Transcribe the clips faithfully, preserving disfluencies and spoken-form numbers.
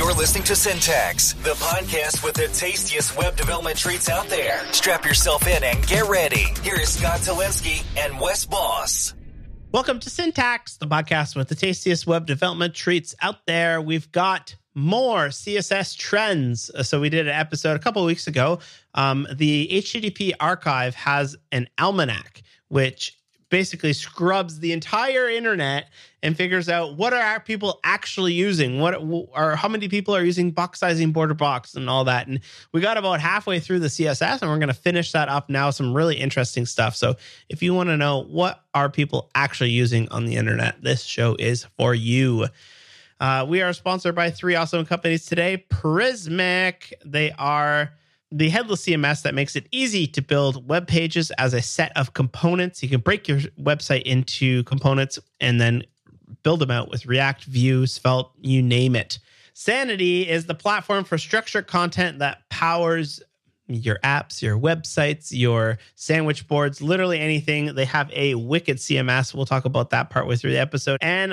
You're listening to Syntax, the podcast with the tastiest web development treats out there. Strap yourself in and get ready. Here is Scott Tolinski and Wes Boss. Welcome to Syntax, the podcast with the tastiest web development treats out there. We've got more C S S trends. So we did an episode a couple of weeks ago. Um, the H T T P archive has an almanac, which basically scrubs the entire internet and figures out what are our people actually using, what or how many people are using box sizing border box and all that. And we got about halfway through the C S S, and we're going to finish that up now. Some really interesting stuff. So if you want to know what are people actually using on the internet, this show is for you. Uh, we are sponsored by three awesome companies today. Prismic. They are the headless C M S that makes it easy to build web pages as a set of components. You can break your website into components and then build them out with React, Vue, Svelte, you name it. Sanity is the platform for structured content that powers your apps, your websites, your sandwich boards, literally anything. They have a wicked C M S. We'll talk about that partway through the episode. And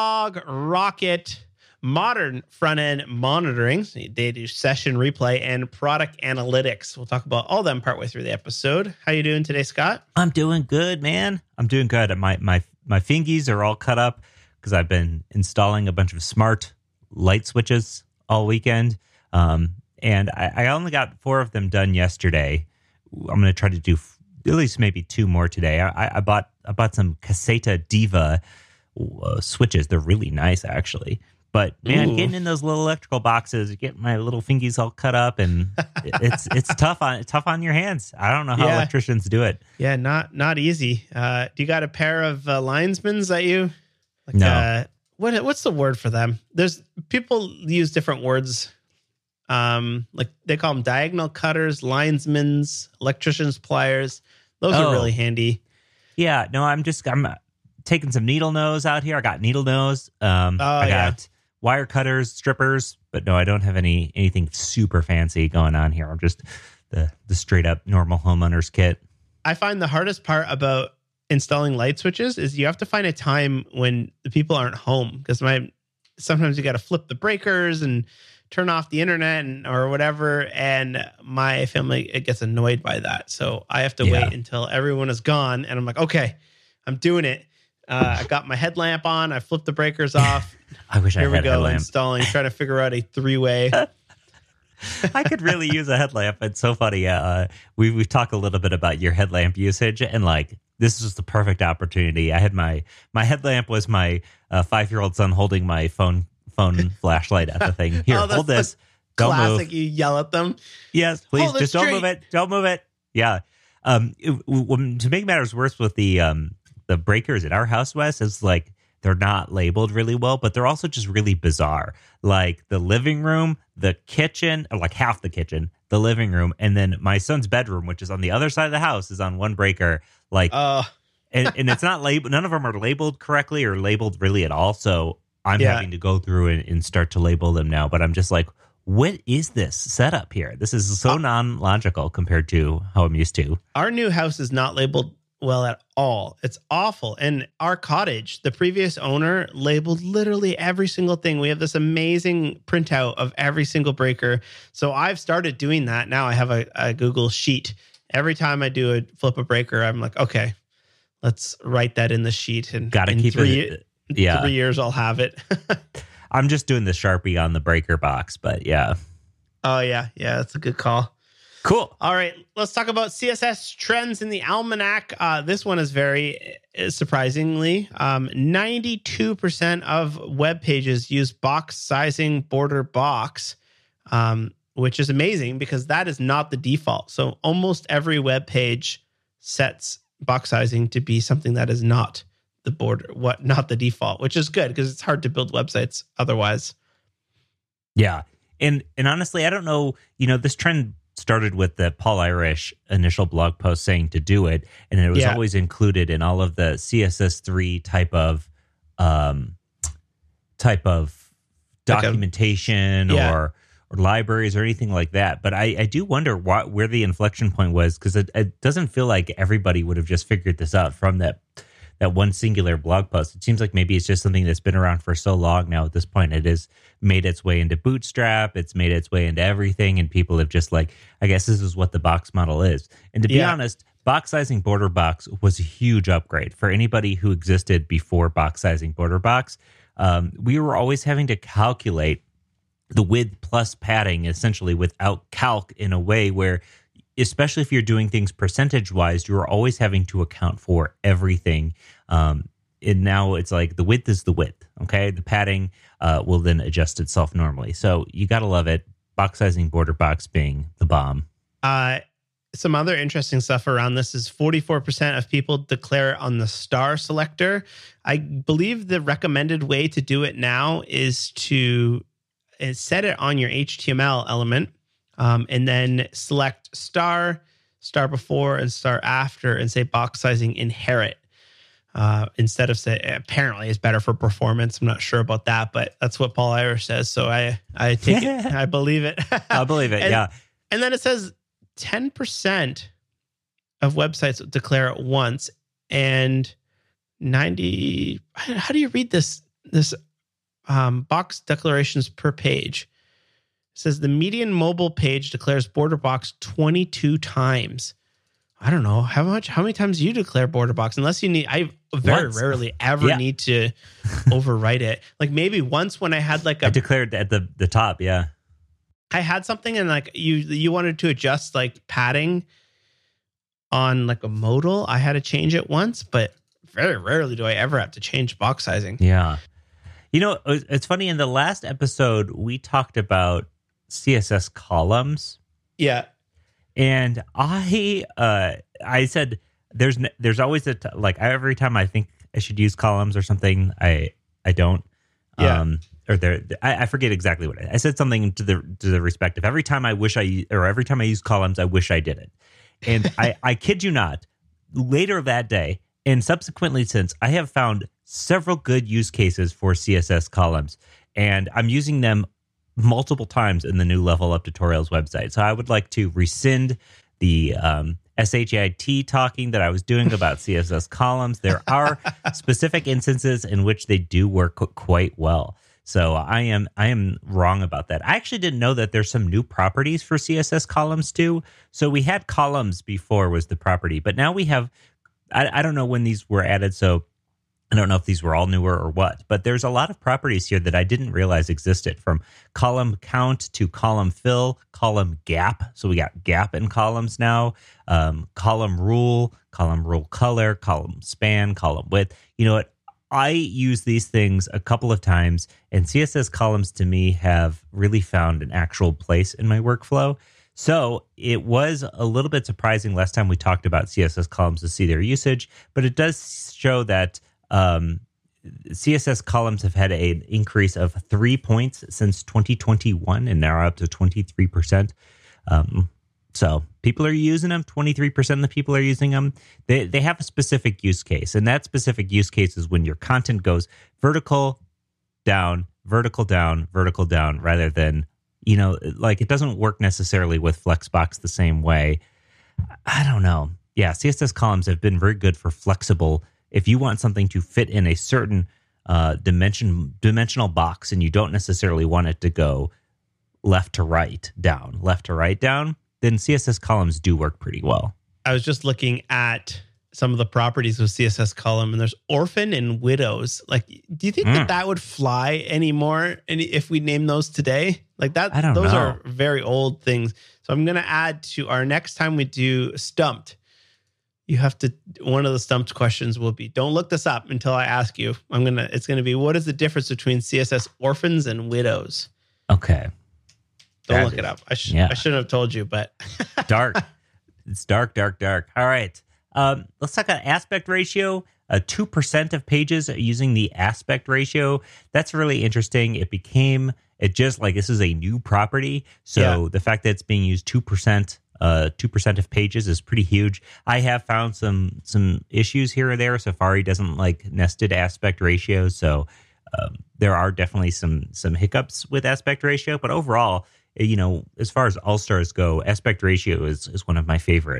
LogRocket, modern front-end monitoring. They do session replay and product analytics. We'll talk about all of them partway through the episode. How you doing today, Scott? I'm doing good, man. I'm doing good. My my my fingies are all cut up because I've been installing a bunch of smart light switches all weekend. Um, and I, I only got four of them done yesterday. I'm going to try to do f- at least maybe two more today. I, I bought I bought some Caseta Diva uh, switches. They're really nice, actually. But man, Ooh. getting in those little electrical boxes, get my little fingies all cut up, and it's it's tough on tough on your hands. I don't know how yeah. electricians do it. Yeah, not not easy. Uh, do you got a pair of uh, linesmans that you? Like, no. Uh, what what's the word for them? There's people use different words. Um, like they call them diagonal cutters, linesmans, electricians, pliers. Those oh. are really handy. Yeah. No, I'm just I'm taking some needle nose out here. I got needle nose. Um, oh, I got. Yeah. Wire cutters, strippers, but no, I don't have any anything super fancy going on here. I'm just the the straight up normal homeowner's kit. I find the hardest part about installing light switches is you have to find a time when the people aren't home, because my sometimes you got to flip the breakers and turn off the internet and or whatever, and my family it gets annoyed by that. So I have to yeah. wait until everyone is gone, and I'm like, okay, I'm doing it. Uh, I got my headlamp on. I flipped the breakers off. I wish Here I had we a go, headlamp. installing, trying to figure out a three-way. I could really use a headlamp. It's so funny. Uh, we we talked a little bit about your headlamp usage, and like this is the perfect opportunity. I had my my headlamp was my uh, five-year-old son holding my phone phone flashlight at the thing. Here, oh, hold this. Don't classic. move. You yell at them. Yes, please. Hold Just don't straight. move it. Don't move it. Yeah. Um. It, w- to make matters worse with the um. the breakers at our house, Wes, is like they're not labeled really well, but they're also just really bizarre. Like the living room, the kitchen, or like half the kitchen, the living room, and then my son's bedroom, which is on the other side of the house, is on one breaker. Like, uh. and, and it's not labeled. None of them are labeled correctly or labeled really at all. So I'm Yeah. having to go through and, and start to label them now. But I'm just like, what is this setup here? This is so uh, non-logical compared to how I'm used to. Our new house is not labeled well at all. It's awful. And our cottage, the previous owner labeled literally every single thing. We have this amazing printout of every single breaker. So I've started doing that. Now I have a, a Google sheet. Every time I do a flip a breaker, I'm like, okay, let's write that in the sheet. And Gotta in keep three, it. Yeah. three years, I'll have it. I'm just doing the Sharpie on the breaker box, but yeah. Oh, yeah. Yeah, that's a good call. Cool. All right, let's talk about C S S trends in the almanac. Uh, this one is very uh, surprisingly, um, ninety-two percent of web pages use box sizing border box, um, which is amazing because that is not the default. So almost every web page sets box sizing to be something that is not the border, what not the default, which is good because it's hard to build websites otherwise. Yeah, and and honestly, I don't know. You know, this trend started with the Paul Irish initial blog post saying to do it, and it was Yeah. always included in all of the C S S three type of um, type of Like a- documentation yeah. or or libraries or anything like that. But I, I do wonder what where the inflection point was, because it, it doesn't feel like everybody would have just figured this out from that that one singular blog post. It seems like maybe it's just something that's been around for so long now. At this point, it has made its way into Bootstrap. It's made its way into everything, and people have just like, I guess this is what the box model is. And to be Yeah. honest, box sizing border box was a huge upgrade for anybody who existed before box sizing border box. Um, we were always having to calculate the width plus padding essentially without calc in a way where, especially if you're doing things percentage wise, you're always having to account for everything. Um, and now it's like the width is the width. Okay. The padding uh, will then adjust itself normally. So you got to love it. Box sizing border box being the bomb. Uh, some other interesting stuff around this is forty-four percent of people declare on the star selector. I believe the recommended way to do it now is to uh, set it on your H T M L element um, and then select star, star before, and star after, and say box sizing inherit. Uh, instead of say, apparently it's better for performance. I'm not sure about that, but that's what Paul Irish says. So I, I take it, I believe it. I believe it. and, yeah. And then it says ten percent of websites declare it once, and ninety. How do you read this? This um, box declarations per page. It says the median mobile page declares border box twenty-two times. I don't know how much. How many times do you declare border box? Unless you need, I very Once. rarely ever Yeah. need to overwrite it. Like maybe once when I had like a I declared at the, the top. Yeah. I had something and like you you wanted to adjust like padding on like a modal. I had to change it once, but very rarely do I ever have to change box sizing. Yeah. You know, it's it's funny. In the last episode, we talked about C S S columns. Yeah. And I uh, I said there's n- there's always a t- like every time I think I should use columns or something, I I don't. Yeah. Um, or there, I, I forget exactly what I, I said. Something to the to the respect of every time I wish I or every time I use columns, I wish I did it. And I I kid you not, later that day and subsequently since, I have found several good use cases for C S S columns, and I'm using them multiple times in the new Level Up Tutorials website. So I would like to rescind the um, S H I T talking that I was doing about C S S columns. There are specific instances in which they do work qu- quite well. So I am I am wrong about that. I actually didn't know that there's some new properties for C S S columns too. So we had columns before was the property, but now we have, I, I don't know when these were added, so I don't know if these were all newer or what, but there's a lot of properties here that I didn't realize existed, from column count to column fill, column gap. So we got gap in columns now, um, column rule, column rule color, column span, column width. You know what? I use these things a couple of times, and C S S columns to me have really found an actual place in my workflow. So it was a little bit surprising last time we talked about C S S columns to see their usage, but it does show that Um, C S S columns have had an increase of three points since twenty twenty-one, and now up to twenty-three percent. Um, so people are using them. twenty-three percent of the people are using them. They they have a specific use case, and that specific use case is when your content goes vertical down, vertical down, vertical down, rather than, you know, like it doesn't work necessarily with Flexbox the same way. I don't know. Yeah, C S S columns have been very good for flexible. If you want something to fit in a certain uh, dimension dimensional box and you don't necessarily want it to go left to right down, left to right down, then C S S columns do work pretty well. I was just looking at some of the properties of C S S column, and there's orphan and widows. Like, do you think Mm. that that would fly anymore? Any if we name those today, like that, I don't those know. are very old things. So I'm going to add to our next time we do Stumped. You have to, one of the Stumped questions will be, don't look this up until I ask you. I'm going to, it's going to be, what is the difference between C S S orphans and widows? Okay. Don't That look is- it up. I, sh- yeah. I shouldn't have told you, but Dark. It's dark, dark, dark. All right. Um, let's talk about aspect ratio. Uh, two percent of pages are using the aspect ratio. That's really interesting. It became, it just like, this is a new property. So Yeah. the fact that it's being used two percent, uh, two percent of pages is pretty huge. I have found some, some issues here or there. Safari doesn't like nested aspect ratios. So um, there are definitely some, some hiccups with aspect ratio, but overall, you know, as far as all stars go, aspect ratio is, is one of my favorite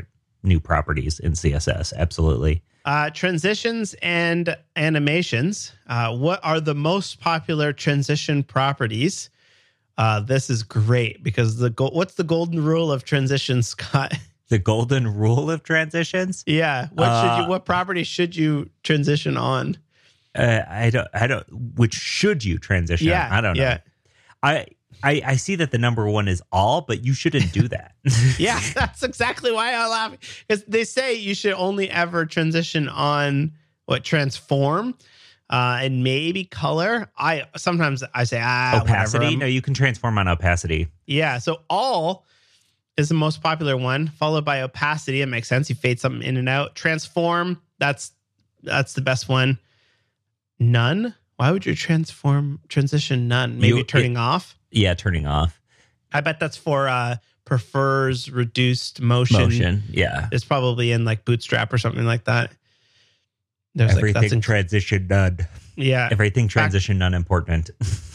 new properties in C S S. Absolutely. Uh, transitions and animations. Uh, what are the most popular transition properties? Uh, this is great because the go- what's the golden rule of transitions, Scott? The golden rule of transitions? Yeah. What Uh, should you? What property should you transition on? Uh, I don't. I don't. Which should you transition? Yeah, on? I don't know. yeah. I, I I see that the number one is all, but you shouldn't do that. Yeah, that's exactly why I laugh. Because they say you should only ever transition on what transform, uh, and maybe color. I sometimes I say ah opacity. whatever. No, you can transform on opacity. Yeah, so all is the most popular one, followed by opacity. It makes sense. You fade something in and out. Transform. That's that's the best one. None. Why would you transform transition none? Maybe You- turning it- off. Yeah, turning off I bet that's for uh prefers reduced motion. motion. Yeah, It's probably in like Bootstrap or something like that. There's everything like that's in, transition none. yeah. Everything transition none important.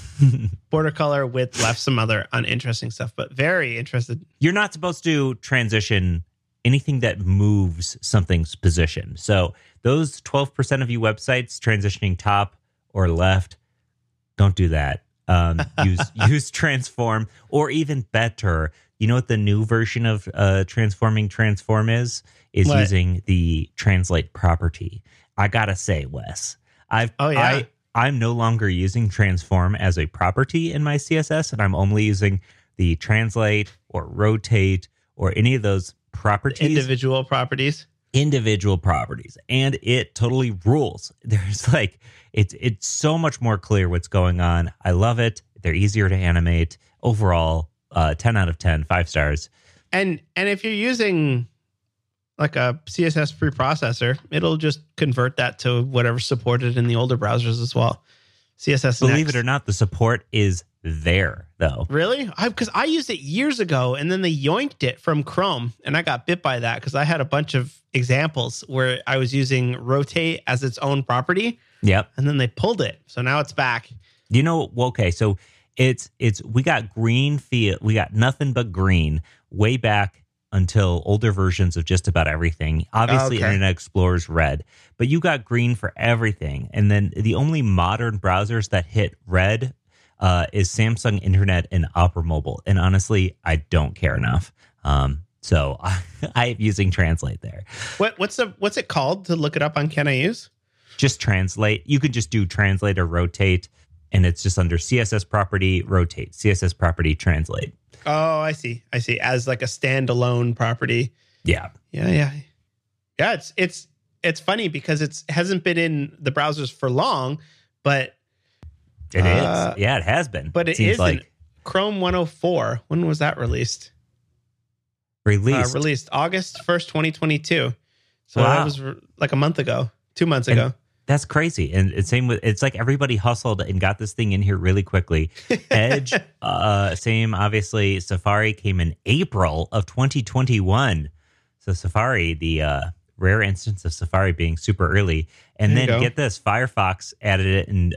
Border color, width, left, some other uninteresting stuff, but very interested. You're not supposed to transition anything that moves something's position. So those twelve percent of you websites transitioning top or left, don't do that. Um, use use transform, or even better, you know what the new version of uh, transforming transform is? Is What? using the translate property. I gotta say, Wes, I've Oh, yeah. I, I'm no longer using transform as a property in my C S S, and I'm only using the translate or rotate or any of those properties, Individual properties. individual properties, and it totally rules. There's like it's it's so much more clear what's going on. I love it. They're easier to animate. Overall, uh, ten out of ten, five stars. And and if you're using like a C S S preprocessor, it'll just convert that to whatever's supported in the older browsers as well. C S S Believe Next. it or not, the support is there though. Really? I because I used it years ago and then they yoinked it from Chrome and I got bit by that because I had a bunch of examples where I was using rotate as its own property Yep. and then they pulled it. So now it's back. You know, well, okay, so it's it's we got green field, we got nothing but green way back until older versions of just about everything. Obviously, Okay. Internet Explorer's red, but you got green for everything. And then the only modern browsers that hit red uh, is Samsung Internet and Opera Mobile. And honestly, I don't care enough. Um, so I, I am using Translate there. What what's the what's it called to look it up on Can I Use? Just Translate. You could just do Translate or Rotate, and it's just under C S S property, Rotate, C S S property, Translate. Oh, I see. I see. As like a standalone property. Yeah. Yeah, yeah. Yeah, it's it's it's funny because it's hasn't been in the browsers for long, but It Uh, is. Yeah, it has been. but it Seems is like in Chrome one oh four. When was that released? released. Uh, released August first, twenty twenty-two. So Wow. that was re- like a month ago, two months And- ago. That's crazy. And it's same with it's like everybody hustled and got this thing in here really quickly. Edge, uh, same, obviously. Safari came in April of twenty twenty-one. So Safari, the uh, rare instance of Safari being super early. And There you then go. get this, Firefox added it in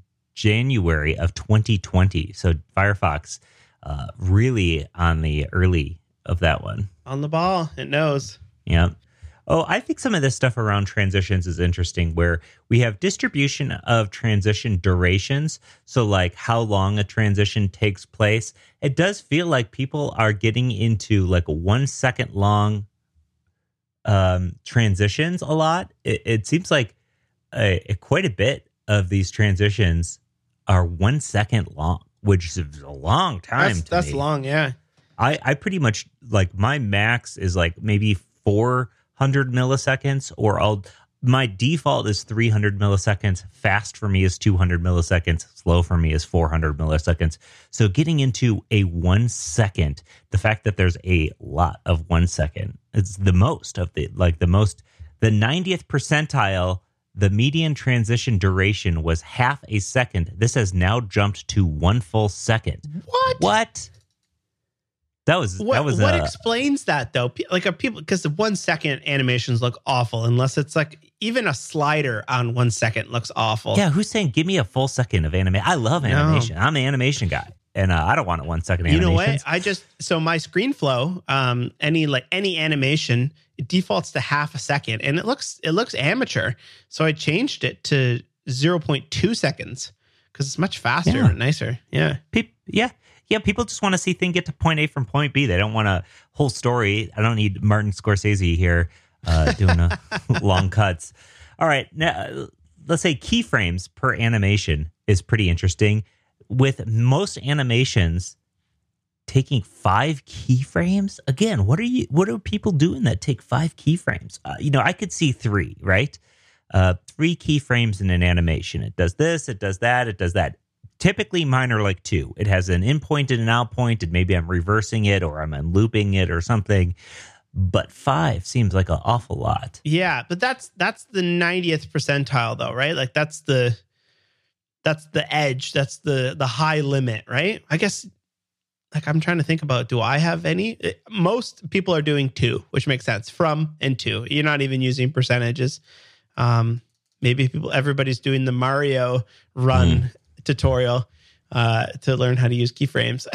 January of twenty twenty. So Firefox uh, really on the early of that one. On the ball, it knows. Yeah. Oh, I think some of this stuff around transitions is interesting where we have distribution of transition durations. So like how long a transition takes place. It does feel like people are getting into like one second long um, transitions a lot. It, it seems like a, a, quite a bit of these transitions are one second long, which is a long time. That's, to that's me. long, yeah. I, I pretty much like my max is like maybe four hundred milliseconds, or I'll my default is three hundred milliseconds. Fast for me is two hundred milliseconds. Slow for me is four hundred milliseconds. So getting into a one second, the fact that there's a lot of one second, it's the most of the like the most the ninetieth percentile. The median transition duration was half a second. This has now jumped to one full second. What? What? That was What, that was what uh, explains that though? Pe- Like, are people because the one second animations look awful unless it's like even a slider on one second looks awful. yeah. Who's saying give me a full second of animation? I love No. animation. I'm an animation guy, and uh, I don't want a one second You know animation. what? I just so my screen flow, um, any like any animation it defaults to half a second, and it looks it looks amateur. So I changed it to zero point two seconds because it's much faster Yeah. and nicer. Yeah. Pe- yeah. Yeah, people just want to see things get to point A from point B. They don't want a whole story. I don't need Martin Scorsese here uh, doing a long cuts. All right, now let's say keyframes per animation is pretty interesting. With most animations taking five keyframes, again, what are you? What are people doing that take five keyframes? Uh, you know, I could see three, right? Uh, three keyframes in an animation. It does this, it does that, it does that. Typically, mine are like two. It has an in point and an out point, and maybe I'm reversing it or I'm unlooping it or something. But five seems like an awful lot. Yeah, but that's that's the ninetieth percentile, though, right? Like that's the that's the edge. That's the the high limit, right? I guess. Like I'm trying to think about, do I have any? Most people are doing two, which makes sense. From and to. You're not even using percentages. Um, maybe people, everybody's doing the Mario run. Mm. tutorial uh, to learn how to use keyframes.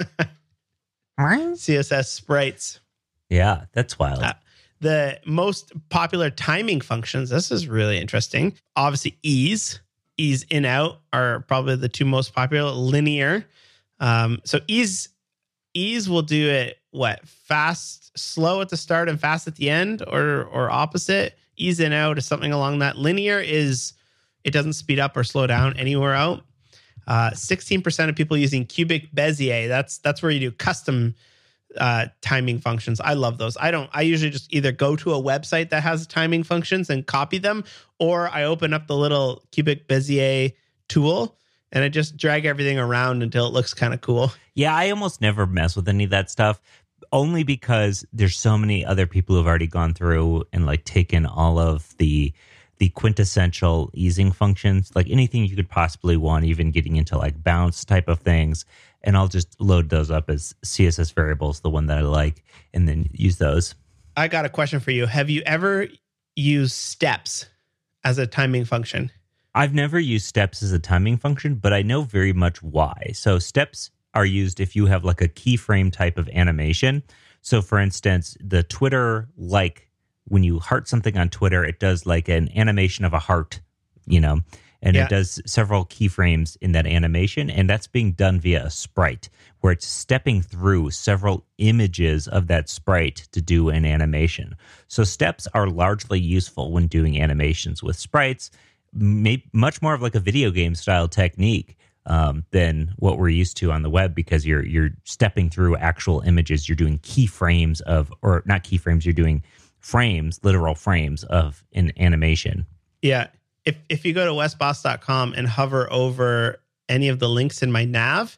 C S S sprites. Yeah, that's wild. Uh, the most popular timing functions, this is really interesting. Obviously, ease, ease in out are probably the two most popular. Linear. Um, so ease, ease will do it, what, fast, slow at the start and fast at the end, or or opposite. Ease in out is something along that. Linear is, it doesn't speed up or slow down anywhere out. Uh, sixteen percent of people using cubic Bezier. That's that's where you do custom uh, timing functions. I love those. I don't. I usually just either go to a website that has timing functions and copy them, or I open up the little cubic Bezier tool and I just drag everything around until it looks kind of cool. Yeah, I almost never mess with any of that stuff, only because there's so many other people who've already gone through and like taken all of the the quintessential easing functions, like anything you could possibly want, even getting into like bounce type of things. And I'll just load those up as C S S variables, the one that I like, and then use those. I got a question for you. Have you ever used steps as a timing function? I've never used steps as a timing function, but I know very much why. So steps are used if you have like a keyframe type of animation. So for instance, the Twitter like, when you heart something on Twitter, it does like an animation of a heart, you know, and yeah. It does several keyframes in that animation. And that's being done via a sprite where it's stepping through several images of that sprite to do an animation. So steps are largely useful when doing animations with sprites, may, much more of like a video game style technique um, than what we're used to on the web, because you're you're stepping through actual images. You're doing keyframes of, or not keyframes, you're doing frames, literal frames of an animation. Yeah. If if you go to wes boss dot com and hover over any of the links in my nav,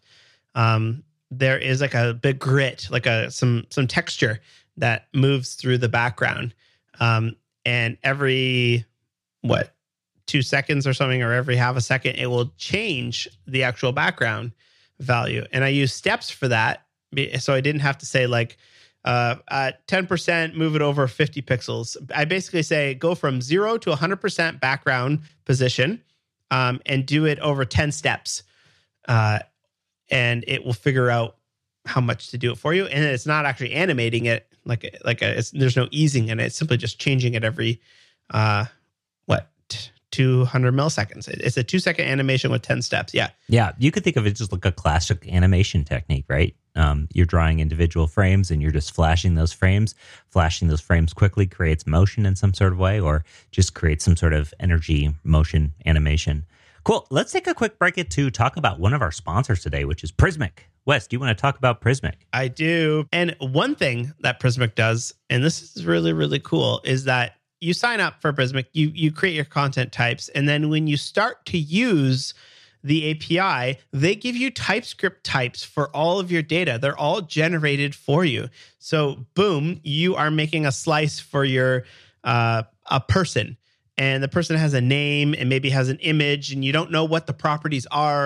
um, there is like a big grit, like a some some texture that moves through the background. Um, and every, what, two seconds or something, or every half a second, it will change the actual background value. And I use steps for that. So I didn't have to say like, Uh, at ten percent, move it over fifty pixels. I basically say go from zero to one hundred percent background position um, and do it over ten steps. Uh, and it will figure out how much to do it for you. And it's not actually animating it like, like a, it's, there's no easing in it. It's simply just changing it every, uh, what, two hundred milliseconds. It's a two second animation with ten steps. Yeah. Yeah. You could think of it just like a classic animation technique, right? Um, you're drawing individual frames and you're just flashing those frames. Flashing those frames quickly creates motion in some sort of way, or just creates some sort of energy motion animation. Cool. Let's take a quick break to talk about one of our sponsors today, which is Prismic. Wes, do you want to talk about Prismic? I do. And one thing that Prismic does, and this is really, really cool, is that you sign up for Prismic, you you create your content types, and then when you start to use the A P I, they give you TypeScript types for all of your data. They're all generated for you. So boom, you are making a slice for your uh, a person, and the person has a name and maybe has an image, and you don't know what the properties are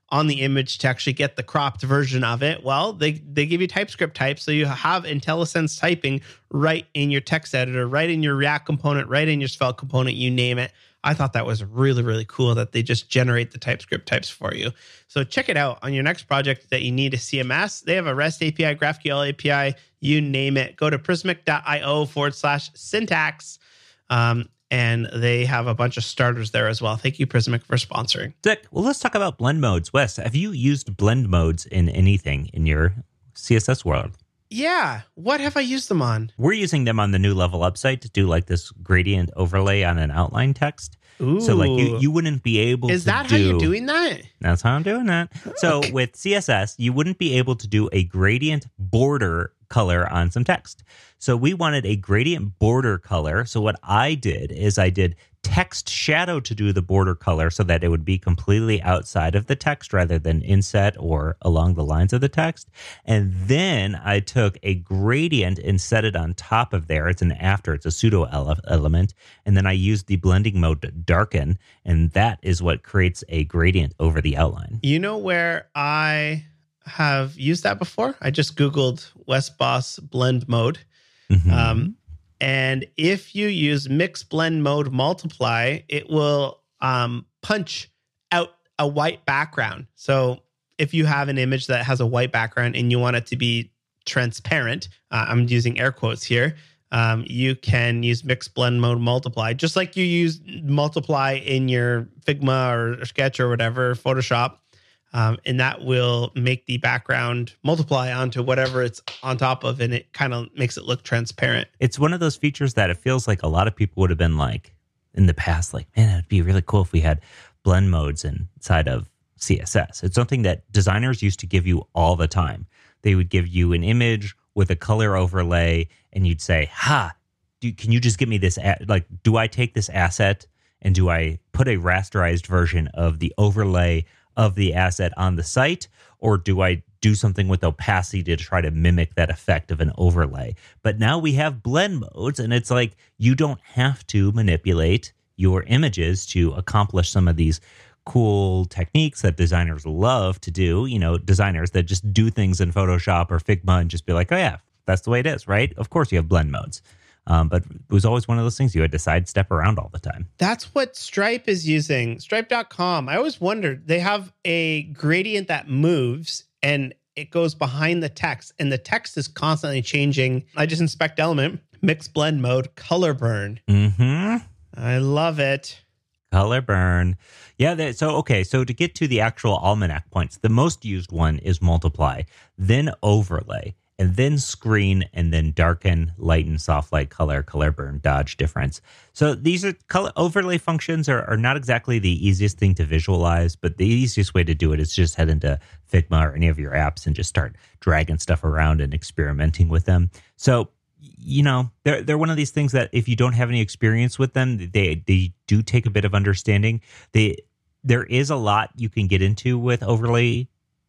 on the image to actually get the cropped version of it? Well, they, they give you TypeScript types. So you have IntelliSense typing right in your text editor, right in your React component, right in your Svelte component, you name it. I thought that was really, really cool that they just generate the TypeScript types for you. So check it out on your next project that you need a C M S. They have a REST A P I, GraphQL A P I, you name it. Go to prismic.io forward slash syntax. Um, and they have a bunch of starters there as well. Thank you, Prismic, for sponsoring. Sick. Well, let's talk about blend modes. Wes, have you used blend modes in anything in your C S S world? Yeah. What have I used them on? We're using them on the new Level Up site to do like this gradient overlay on an outline text. Ooh. So like you, you wouldn't be able Is to that do, how you're doing that? That's how I'm doing that. So Okay. with C S S, you wouldn't be able to do a gradient border color on some text. So we wanted a gradient border color. So what I did is I did text shadow to do the border color so that it would be completely outside of the text rather than inset or along the lines of the text. And then I took a gradient and set it on top of there. It's an after, it's a pseudo ele- element. And then I used the blending mode to darken. And that is what creates a gradient over the outline. You know where I have used that before? I just Googled WesBoss blend mode. Mm-hmm. Um, and if you use mix blend mode multiply, it will um, punch out a white background. So if you have an image that has a white background and you want it to be transparent, uh, I'm using air quotes here, um, you can use mix blend mode multiply, just like you use multiply in your Figma or, or Sketch or whatever, Photoshop. Um, and that will make the background multiply onto whatever it's on top of, and it kind of makes it look transparent. It's one of those features that it feels like a lot of people would have been like in the past, like, man, it'd be really cool if we had blend modes inside of C S S. It's something that designers used to give you all the time. They would give you an image with a color overlay, and you'd say, ha, do, can you just give me this? A- like, do I take this asset and do I put a rasterized version of the overlay of the asset on the site, or do I do something with opacity to try to mimic that effect of an overlay? But now we have blend modes, and it's like you don't have to manipulate your images to accomplish some of these cool techniques that designers love to do. You know, designers that just do things in Photoshop or Figma and just be like, oh yeah, that's the way it is, right? Of course you have blend modes. Um, but it was always one of those things you had to sidestep around all the time. That's what Stripe is using. Stripe dot com. I always wondered, they have a gradient that moves and it goes behind the text, and the text is constantly changing. I just inspect element, mix blend mode, color burn. Mm-hmm. I love it. Color burn. Yeah. That, so, okay. So to get to the actual almanac points, the most used one is multiply, then overlay, and then screen, and then darken, lighten, soft light, color, color burn, dodge, difference. So these are color overlay functions are, are not exactly the easiest thing to visualize, but the easiest way to do it is just head into Figma or any of your apps and just start dragging stuff around and experimenting with them. So, you know, they're they're one of these things that if you don't have any experience with them, they they do take a bit of understanding. They there is a lot you can get into with overlay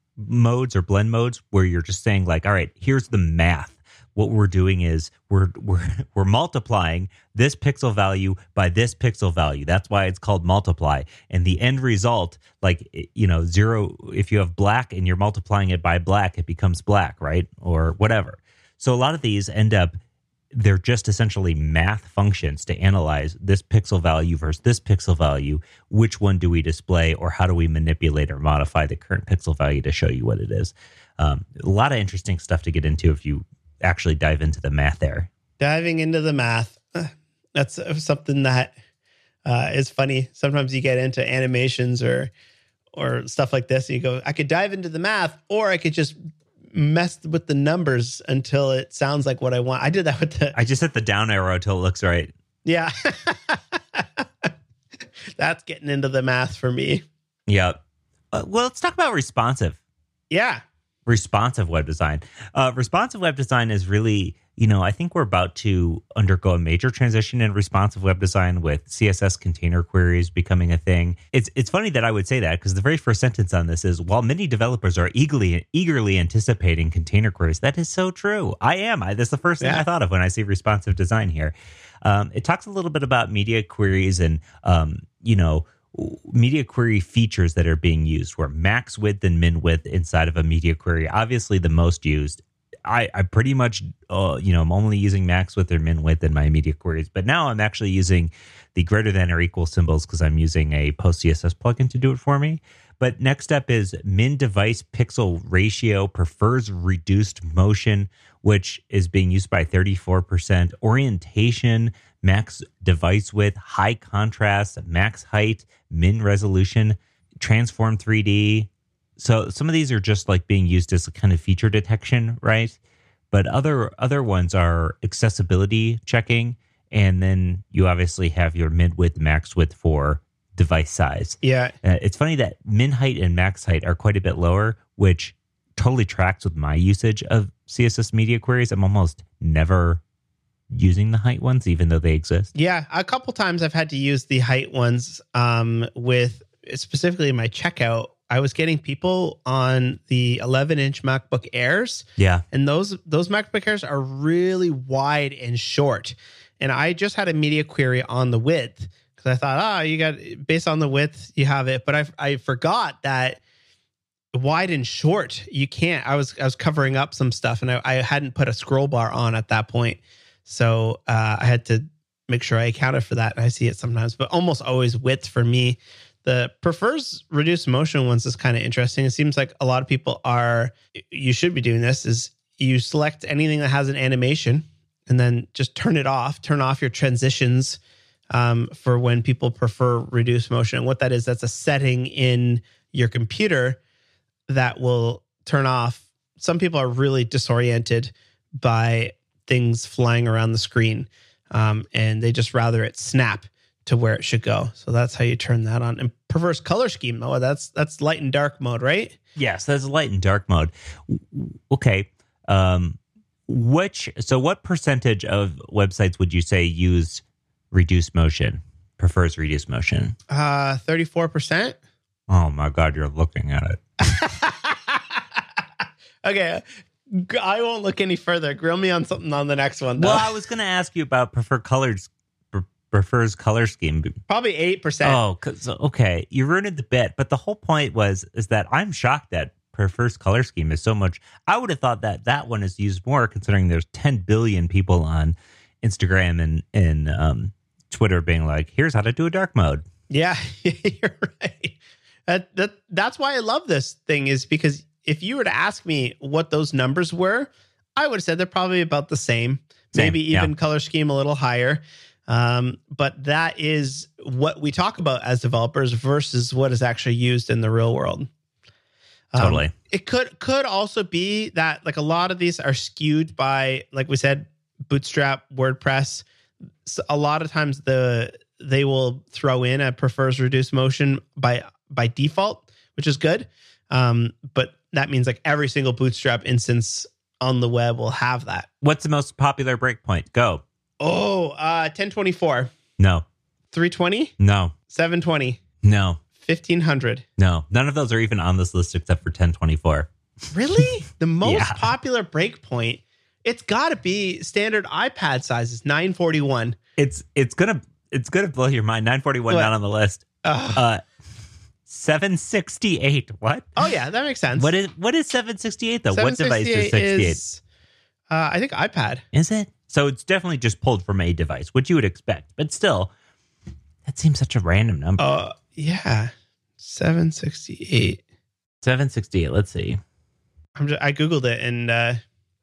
modes or blend modes where you're just saying like, all right, here's the math. What we're doing is we're we're we're multiplying this pixel value by this pixel value. That's why it's called multiply. And the end result, like, you know, zero, if you have black and you're multiplying it by black, it becomes black, right? Or whatever. So a lot of these end up, they're just essentially math functions to analyze this pixel value versus this pixel value. Which one do we display, or how do we manipulate or modify the current pixel value to show you what it is? Um, a lot of interesting stuff to get into if you actually dive into the math there. Diving into the math. uh, That's uh, something that uh, is funny. Sometimes you get into animations or or stuff like this. And you go, I could dive into the math, or I could just mess with the numbers until it sounds like what I want. I did that with the... I just hit the down arrow till it looks right. Yeah. That's getting into the math for me. Yeah. Uh, well, let's talk about responsive. Yeah. Responsive web design. Uh, responsive web design is really, you know, I think we're about to undergo a major transition in responsive web design with C S S container queries becoming a thing. It's it's funny that I would say that because the very first sentence on this is, while many developers are eagerly eagerly anticipating container queries, that is so true. I am. I, that's the first thing Yeah. I thought of when I see responsive design here. Um, it talks a little bit about media queries and, um, you know, media query features that are being used, where max width and min width inside of a media query, obviously the most used. I, I pretty much, uh, you know, I'm only using max width or min width in my media queries, but now I'm actually using the greater than or equal symbols because I'm using a Post C S S plugin to do it for me. But next step is min device pixel ratio prefers reduced motion, which is being used by thirty-four percent. Orientation, max device width, high contrast, max height, min resolution, transform three D. So some of these are just like being used as a kind of feature detection, right? But other other ones are accessibility checking, and then you obviously have your mid width, max width for device size. Yeah. Uh, it's funny that min height and max height are quite a bit lower, which totally tracks with my usage of C S S media queries. I'm almost never using the height ones, even though they exist. Yeah, a couple times I've had to use the height ones um, with specifically in my checkout. I was getting people on the eleven inch MacBook Airs. Yeah. And those those MacBook Airs are really wide and short. And I just had a media query on the width because I thought, oh, you got, based on the width, you have it. But I I forgot that wide and short, you can't. I was I was covering up some stuff and I, I hadn't put a scroll bar on at that point. So uh, I had to make sure I accounted for that. And I see it sometimes, but almost always width for me. The prefers reduced motion ones is kind of interesting. It seems like a lot of people are, you should be doing this, is you select anything that has an animation and then just turn it off, turn off your transitions um, for when people prefer reduced motion. And what that is, that's a setting in your computer that will turn off. Some people are really disoriented by things flying around the screen um, and they just rather it snap to where it should go. So that's how you turn that on. And prefers color scheme, though. That's that's light and dark mode, right? Yes, that's light and dark mode. Okay. Um, which so what percentage of websites would you say use reduced motion? Prefers reduced motion? Uh, thirty-four percent. Oh my God, you're looking at it. Okay. I won't look any further. Grill me on something on the next one, though. Well, I was going to ask you about preferred colors. Prefers color scheme. Probably eight percent. Oh, cause, okay. You ruined the bit. But the whole point was, is that I'm shocked that prefers color scheme is so much. I would have thought that that one is used more considering there's ten billion people on Instagram and, and um, Twitter being like, here's how to do a dark mode. Yeah, you're right. That, that, that's why I love this thing, is because if you were to ask me what those numbers were, I would have said they're probably about the same. Same, Maybe even yeah. color scheme a little higher. Um, but that is what we talk about as developers versus what is actually used in the real world. Um, Totally. It could could also be that like a lot of these are skewed by, like we said, Bootstrap, WordPress. So a lot of times the they will throw in a prefers reduced motion by by default, which is good. Um, but that means like every single Bootstrap instance on the web will have that. What's the most popular breakpoint? Go. Oh, uh, ten twenty-four, No. three twenty, No. seven twenty, No. fifteen hundred. No. None of those are even on this list except for ten twenty-four. Really? The most Yeah. popular breakpoint, it's got to be standard iPad sizes, nine forty-one. It's it's gonna it's gonna blow your mind. nine forty-one What? not on the list. Ugh. Uh, seven sixty-eight. What? Oh, yeah, that makes sense. What is what is seven sixty-eight though? What device is sixty-eight? Is, uh, I think iPad. Is it? So it's definitely just pulled from a device, which you would expect. But still, that seems such a random number. Uh, yeah, seven sixty-eight. seven sixty-eight. Let's see. I'm just, I Googled it and uh,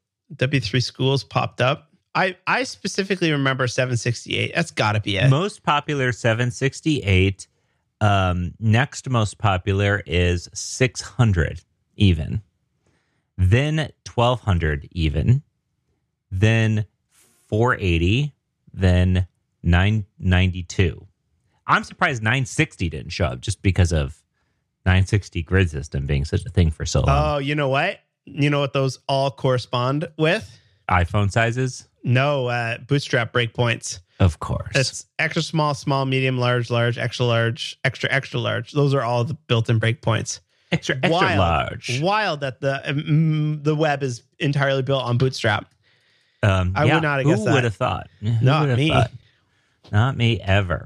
W three Schools popped up. I, I specifically remember seven sixty-eight. That's got to be it. Most popular seven sixty-eight. Um, next most popular is six hundred even. Then twelve hundred even. Then four eighty. Then nine ninety-two. I'm surprised nine sixty didn't show up just because of nine sixty grid system being such a thing for so long. Oh, you know what? You know what those all correspond with? iPhone sizes? No, uh, Bootstrap breakpoints. Of course. It's extra small, small, medium, large, large, extra large, extra, extra large. Those are all the built-in breakpoints. extra extra Wild. large. Wild that the um, the web is entirely built on Bootstrap. Um, I yeah, would not have who guessed that. would have thought? Who Not would have me. thought? Not me ever.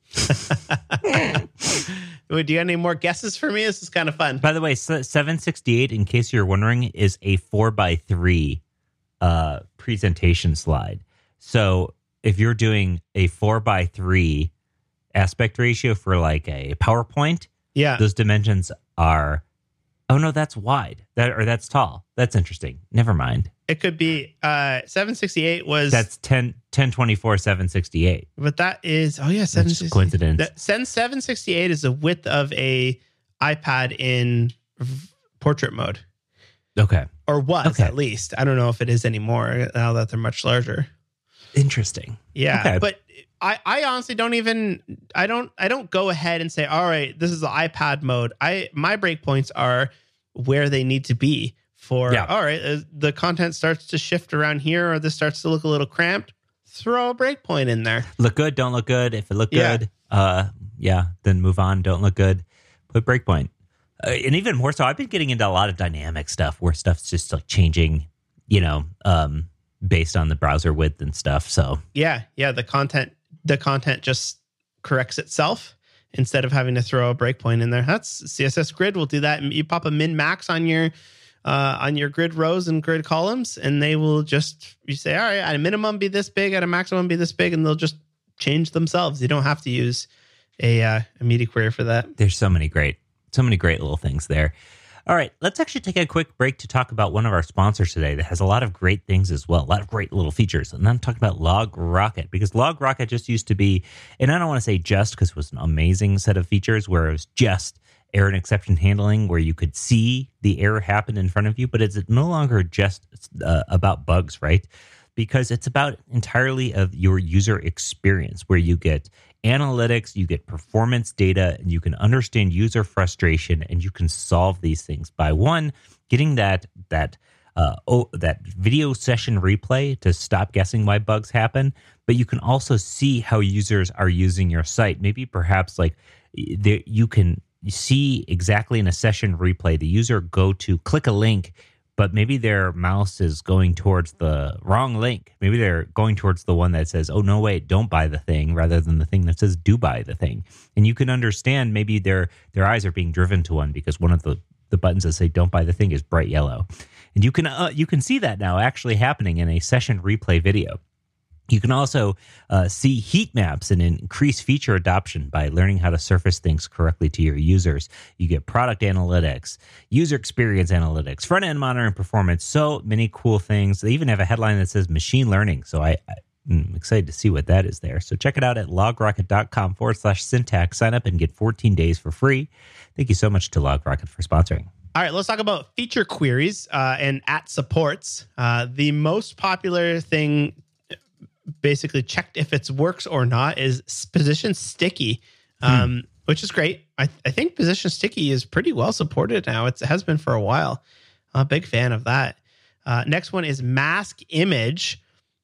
Wait, do you have any more guesses for me? This is kind of fun. By the way, seven sixty-eight, in case you're wondering, is a four by three uh, presentation slide. So if you're doing a four by three aspect ratio for like a PowerPoint, yeah, those dimensions are, oh no, that's wide. That or that's tall. That's interesting. Never mind. It could be uh, seven sixty-eight was... That's ten, ten twenty-four, seven sixty-eight. But that is... Oh, yeah, seven sixty-eight. That's coincidence. That, seven sixty-eight is the width of a iPad in v- portrait mode. Okay. Or was, okay. at least. I don't know if it is anymore now that they're much larger. Interesting. Yeah, okay. But I, I honestly don't even... I don't I don't go ahead and say, all right, this is the iPad mode. I My breakpoints are where they need to be. For, yeah. all right, uh, the content starts to shift around here, or this starts to look a little cramped, throw a breakpoint in there. Look good, don't look good. If it look yeah. good, uh, yeah, then move on. Don't look good, put breakpoint. Uh, and even more so, I've been getting into a lot of dynamic stuff where stuff's just like changing, you know, um, based on the browser width and stuff. So yeah, yeah, the content, the content just corrects itself instead of having to throw a breakpoint in there. That's C S S Grid will do that. You pop a min max on your Uh, on your grid rows and grid columns, and they will just, you say, all right, at a minimum be this big, at a maximum be this big, and they'll just change themselves. You don't have to use a, uh, a media query for that. There's so many great, so many great little things there. All right, let's actually take a quick break to talk about one of our sponsors today that has a lot of great things as well, a lot of great little features. And I'm talking about LogRocket, because LogRocket just used to be, and I don't want to say just because it was an amazing set of features where it was just error and exception handling, where you could see the error happen in front of you, but it's no longer just uh, about bugs, right? Because it's about entirely of your user experience, where you get analytics, you get performance data, and you can understand user frustration, and you can solve these things by one, getting that that uh, oh, that video session replay to stop guessing why bugs happen, but you can also see how users are using your site. Maybe perhaps like there, you can You see exactly in a session replay, the user go to click a link, but maybe their mouse is going towards the wrong link. Maybe they're going towards the one that says, oh, no, wait, don't buy the thing, rather than the thing that says do buy the thing. And you can understand maybe their their eyes are being driven to one because one of the, the buttons that say don't buy the thing is bright yellow. And you can uh, you can see that now actually happening in a session replay video. You can also uh, see heat maps and increase feature adoption by learning how to surface things correctly to your users. You get product analytics, user experience analytics, front-end monitoring performance, so many cool things. They even have a headline that says machine learning. So I, I'm excited to see what that is there. So check it out at logrocket.com forward slash syntax. Sign up and get fourteen days for free. Thank you so much to LogRocket for sponsoring. All right, let's talk about feature queries uh, and at supports. Uh, the most popular thing, basically checked if it works or not, is position sticky, um, hmm. which is great. I, I think position sticky is pretty well supported now. It's, it has been for a while. I'm a big fan of that. Uh, next one is mask image.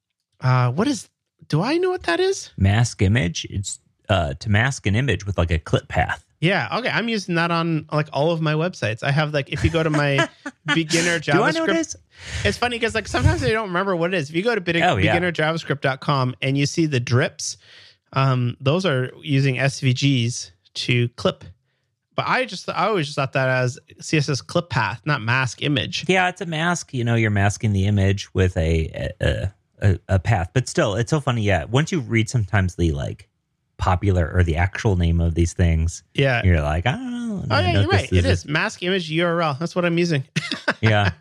Uh, what is, do I know what that is? Mask image? It's uh, to mask an image with like a clip path. Yeah. Okay. I'm using that on like all of my websites. I have like, if you go to my beginner JavaScript, do I know what it is? It's funny because like sometimes I don't remember what it is. If you go to be- oh, yeah. beginner javascript dot com and you see the drips, um, those are using S V Gs to clip. But I just, I always just thought that as C S S clip path, not mask image. Yeah, it's a mask. You know, you're masking the image with a a, a, a path. But still, it's so funny. Yeah, once you read sometimes the like popular or the actual name of these things, yeah, you're like, I don't know. Oh yeah, know you're right. Is it is mask image U R L. That's what I'm using. Yeah.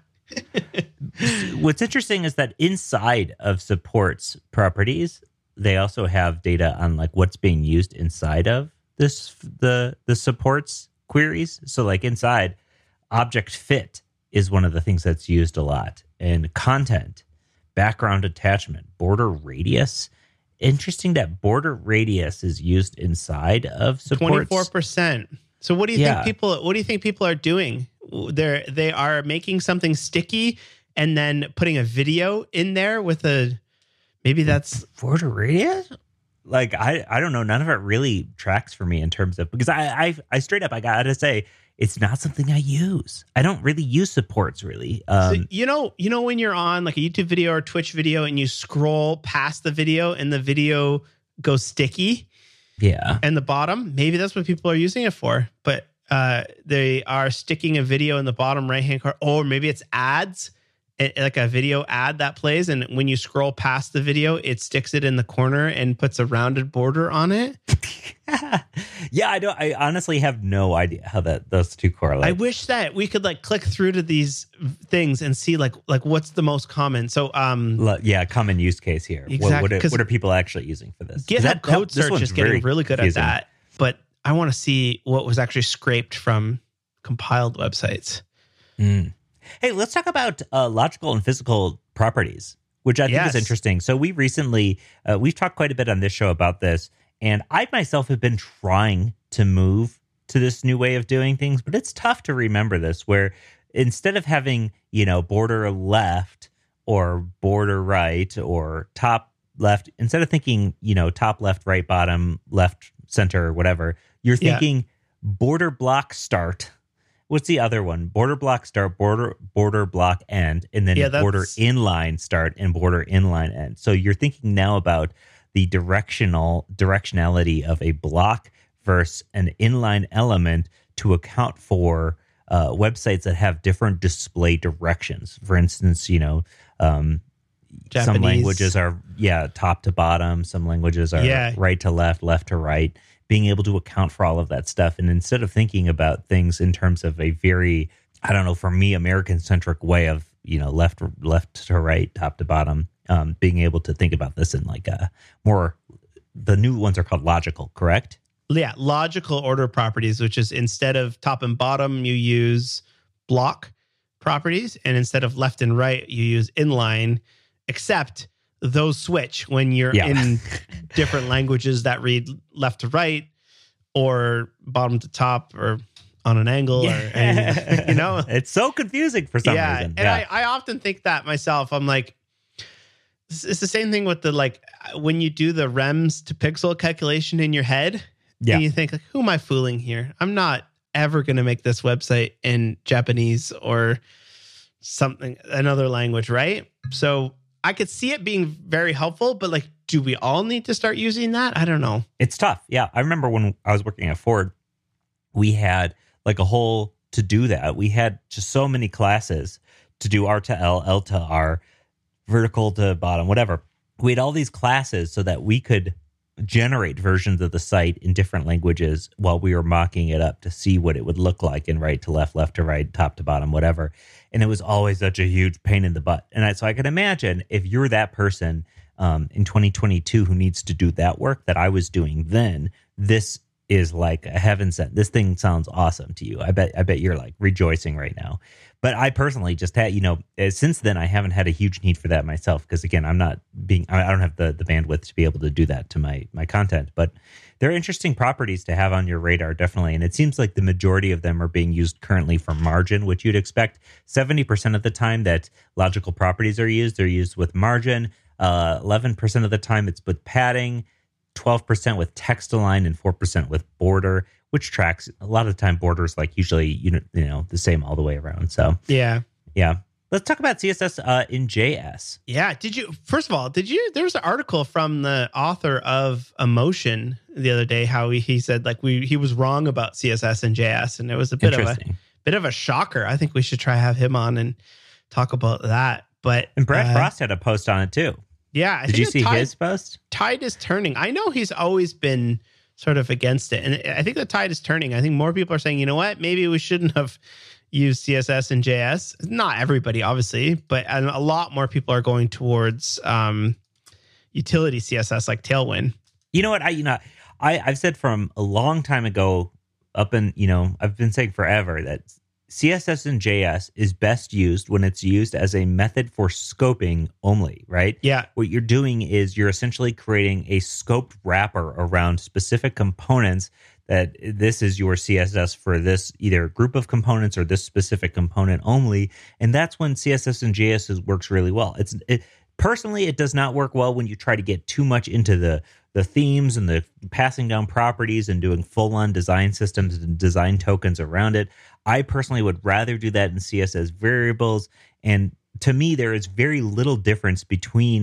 What's interesting is that inside of supports properties, they also have data on like what's being used inside of this the the supports queries. So like inside, object fit is one of the things that's used a lot, and content, background attachment, border radius. Interesting that border radius is used inside of supports. twenty-four percent. So what do you Yeah. think people what do you think people are doing? They're they are making something sticky and then putting a video in there with a, maybe that's border radius? Like I I don't know, none of it really tracks for me in terms of, because I I, I straight up I gotta say it's not something I use. I don't really use supports really. Um, so, you know, you know when you're on like a YouTube video or Twitch video and you scroll past the video and the video goes sticky, Yeah. And the bottom, maybe that's what people are using it for, but uh, they are sticking a video in the bottom right-hand corner, or maybe it's ads, like a video ad that plays. And when you scroll past the video, it sticks it in the corner and puts a rounded border on it. Yeah, I don't. I honestly have no idea how that those two correlate. I wish that we could like click through to these things and see like like what's the most common. So um, L- yeah, common use case here. Exactly, What, what, are, what are people actually using for this? GitHub That, code that, this search one's is getting very really good confusing. at that, but I want to see what was actually scraped from compiled websites. Mm. Hey, let's talk about uh, logical and physical properties, which I think Yes. is interesting. So we recently, uh, we've talked quite a bit on this show about this, and I myself have been trying to move to this new way of doing things, but it's tough to remember this, where instead of having, you know, border left or border right or top left, instead of thinking, you know, top left, right, bottom, left, center, whatever, you're Yeah. thinking border block start. What's the other one? Border block start, border border block end, and then Yeah, that's- border inline start and border inline end. So you're thinking now about the directional directionality of a block versus an inline element to account for uh, websites that have different display directions. For instance, you know, um, some Japanese. languages are yeah top to bottom, some languages are Yeah. right to left, left to right. Being able to account for all of that stuff, and instead of thinking about things in terms of a very, I don't know, for me, American-centric way of, you know, left left to right, top to bottom, um, being able to think about this in like a more, the new ones are called logical, correct? Yeah, logical order properties, which is instead of top and bottom, you use block properties, and instead of left and right, you use inline, except those switch when you're Yeah. in different languages that read left to right or bottom to top or on an angle or any, you know. It's so confusing for some yeah, reason. and I, I often think that myself. I'm like, it's it's the same thing with the like when you do the rems to pixel calculation in your head. Yeah. And you think, like, who am I fooling here? I'm not ever going to make this website in Japanese or something, another language, right? So I could see it being very helpful, but like, do we all need to start using that? I don't know. It's tough. Yeah. I remember when I was working at Ford, we had like a whole to do that. We had just so many classes to do R to L, L to R, vertical to bottom, whatever. We had all these classes so that we could generate versions of the site in different languages while we were mocking it up to see what it would look like in right to left, left to right, top to bottom, whatever. And it was always such a huge pain in the butt. And I, so I can imagine if you're that person um, in twenty twenty-two who needs to do that work that I was doing then, this is like a heaven sent. This thing sounds awesome to you. I bet I bet you're like rejoicing right now. But I personally just had, you know, since then I haven't had a huge need for that myself because again, I'm not being, I don't have the the bandwidth to be able to do that to my my content. But they're interesting properties to have on your radar, definitely. And it seems like the majority of them are being used currently for margin, which you'd expect. seventy percent of the time that logical properties are used, they're used with margin. Uh, eleven percent of the time it's with padding, twelve percent with text align, and four percent with border, which tracks a lot of the time borders like usually you know, you know the same all the way around. So Yeah. yeah, let's talk about C S S uh, in J S. Yeah. Did you, first of all, did you, there was an article from the author of Emotion the other day, how he, he said like we, he was wrong about C S S and J S. And it was a bit of a, Interesting. bit of a shocker. I think we should try have him on and talk about that. But And Brad uh, Frost had a post on it too. yeah. I Did think you the see tide, his post? tide is turning. I know he's always been sort of against it. And I think the tide is turning. I think more people are saying, you know what, maybe we shouldn't have used C S S and J S. Not everybody, obviously, but a lot more people are going towards um, utility C S S like Tailwind. You know what? I you know I I've said from a long time ago up in you know I've been saying forever that C S S and J S is best used when it's used as a method for scoping only, right? Yeah. What you're doing is you're essentially creating a scoped wrapper around specific components that this is your C S S for this either group of components or this specific component only. And that's when C S S and J S is, works really well. It's it, personally, it does not work well when you try to get too much into the the themes and the passing down properties and doing full-on design systems and design tokens around it. I personally would rather do that in C S S variables. And to me, there is very little difference between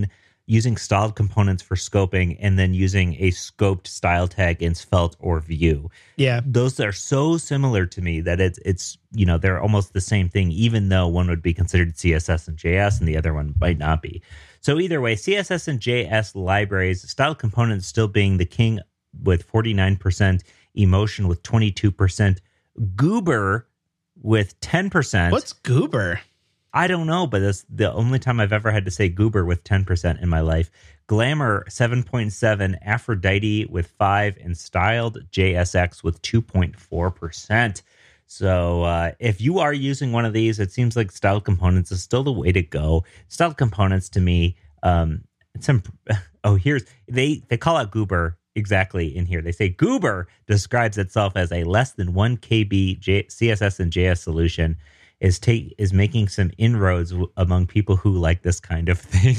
using styled components for scoping, and then using a scoped style tag in Svelte or Vue. Yeah. Those are so similar to me that it's, it's you know, they're almost the same thing, even though one would be considered C S S and J S and the other one might not be. So either way, C S S and J S libraries, styled components still being the king with forty-nine percent, Emotion with twenty-two percent, Goober with ten percent. What's Goober? I don't know, but that's the only time I've ever had to say Goober with ten percent in my life. Glamour, seven point seven, Aphrodite with five, and Styled J S X with two point four percent. So uh, if you are using one of these, it seems like Styled Components is still the way to go. Styled Components, to me, um, some oh, here's, they, they call out Goober exactly in here. They say Goober describes itself as a less than one K B J- C S S and J S solution. Is take is making some inroads w- among people who like this kind of thing.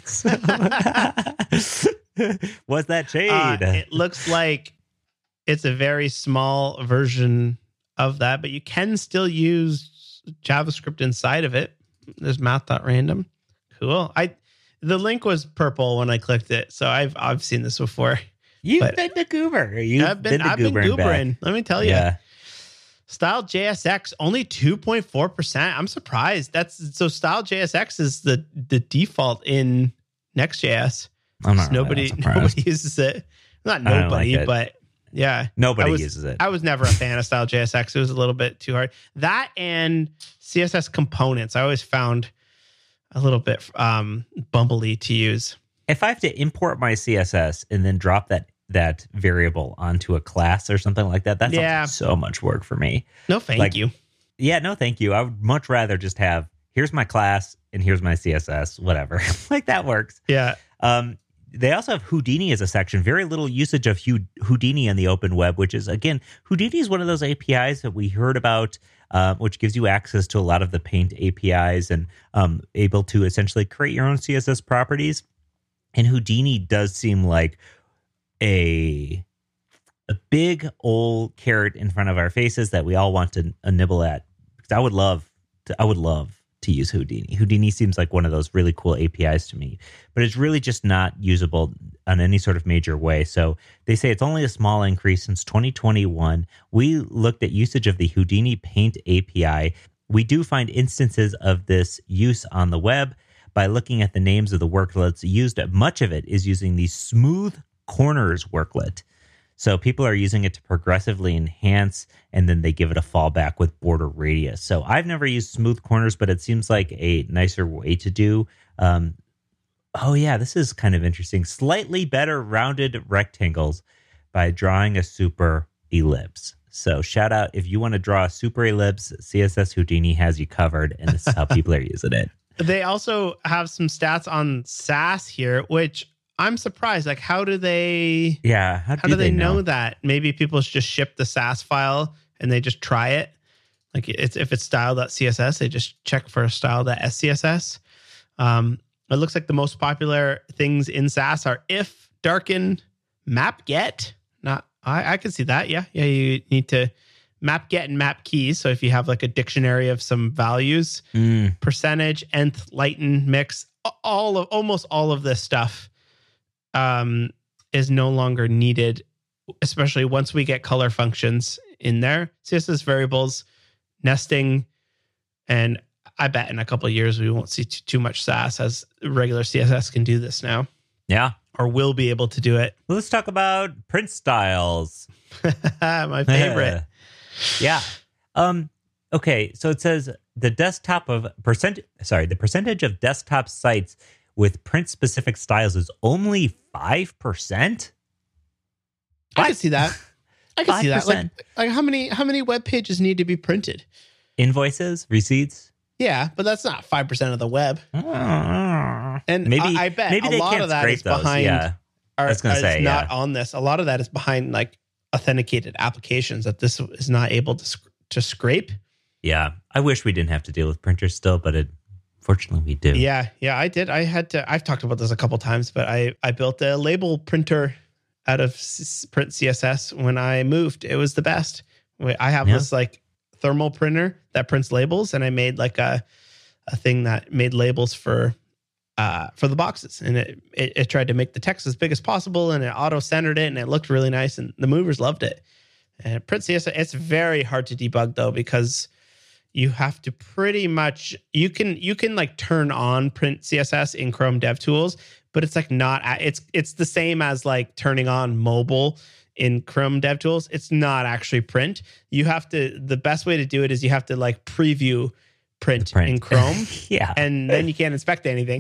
What's that shade? Uh, it looks like it's a very small version of that, but you can still use JavaScript inside of it. There's math.random. Cool. I the link was purple when I clicked it, so I've I've seen this before. You've but been to Goober. You've I've been, been to I've Goober been and back. Goobering. Let me tell you. Yeah. Style J S X only two point four percent. I'm surprised. That's so Style J S X is the the default in Next.js. I'm not really Nobody that surprised. nobody uses it. Not I don't nobody, like it. but yeah. Nobody I was, uses it. I was never a fan of Style J S X. It was a little bit too hard. That and C S S components I always found a little bit um bumbly to use. If I have to import my C S S and then drop that that variable onto a class or something like that, that's Yeah. so much work for me. No, thank Like, you. Yeah, no, thank you. I would much rather just have, here's my class and here's my C S S, whatever. Like that works. Yeah. Um, they also have Houdini as a section. Very little usage of Houdini on the open web, which is, again, Houdini is one of those A P Is that we heard about, uh, which gives you access to a lot of the Paint A P Is and um, able to essentially create your own C S S properties. And Houdini does seem like a a big old carrot in front of our faces that we all want to uh, nibble at. Because I would love to, I would love to use Houdini. Houdini seems like one of those really cool A P Is to me, but it's really just not usable on any sort of major way. So they say it's only a small increase since twenty twenty-one. We looked at usage of the Houdini Paint A P I. We do find instances of this use on the web by looking at the names of the worklets used. Much of it is using the Smooth Corners worklet. So people are using it to progressively enhance, and then they give it a fallback with border radius. So I've never used Smooth Corners, but it seems like a nicer way to do. Um, oh yeah, this is kind of interesting. Slightly better rounded rectangles by drawing a super ellipse. So shout out if you want to draw a super ellipse, C S S Houdini has you covered, and this is how people are using it. They also have some stats on Sass here, which I'm surprised. Like, how do they? Yeah, how do, how do they, they know? know that? Maybe people just ship the Sass file and they just try it. Like, it's if it's style.css, they just check for style.scss. Um, it looks like the most popular things in Sass are if, darken, map get. Not, I, I can see that. Yeah, yeah. You need to map get and map keys. So if you have like a dictionary of some values, Mm. percentage, nth, lighten, mix, all of almost all of this stuff um, is no longer needed, especially once we get color functions in there. C S S variables, nesting, and I bet in a couple of years we won't see too, too much Sass, as regular C S S can do this now, Yeah. or will be able to do it. Let's talk about print styles. My favorite. Yeah. Um, okay, so it says the desktop of percent sorry, the percentage of desktop sites with print specific styles is only five percent. I can see that. I can see that. Like, five percent. like how many how many web pages need to be printed? Invoices, receipts. Yeah, but that's not five percent of the web. And maybe I, I bet maybe a they lot can't of that scrape is those. behind. Yeah. Are, I was gonna is say, not yeah. on this. A lot of that is behind like authenticated applications that this is not able to sc- to scrape. Yeah. I wish we didn't have to deal with printers still, but it fortunately we do. Yeah, yeah, I did. I had to. I've talked about this a couple times, but I I built a label printer out of S- print C S S when I moved. It was the best. I have Yeah. this like thermal printer that prints labels, and I made like a a thing that made labels for uh, for the boxes, and it, it it tried to make the text as big as possible, and it auto centered it, and it looked really nice, and the movers loved it. And print C S S, it's very hard to debug though, because you have to pretty much you can you can like turn on print C S S in Chrome DevTools, but it's like not it's it's the same as like turning on mobile in Chrome DevTools. It's not actually print. You have to the best way to do it is you have to like preview print, print. in Chrome. Yeah. And then you can't inspect anything.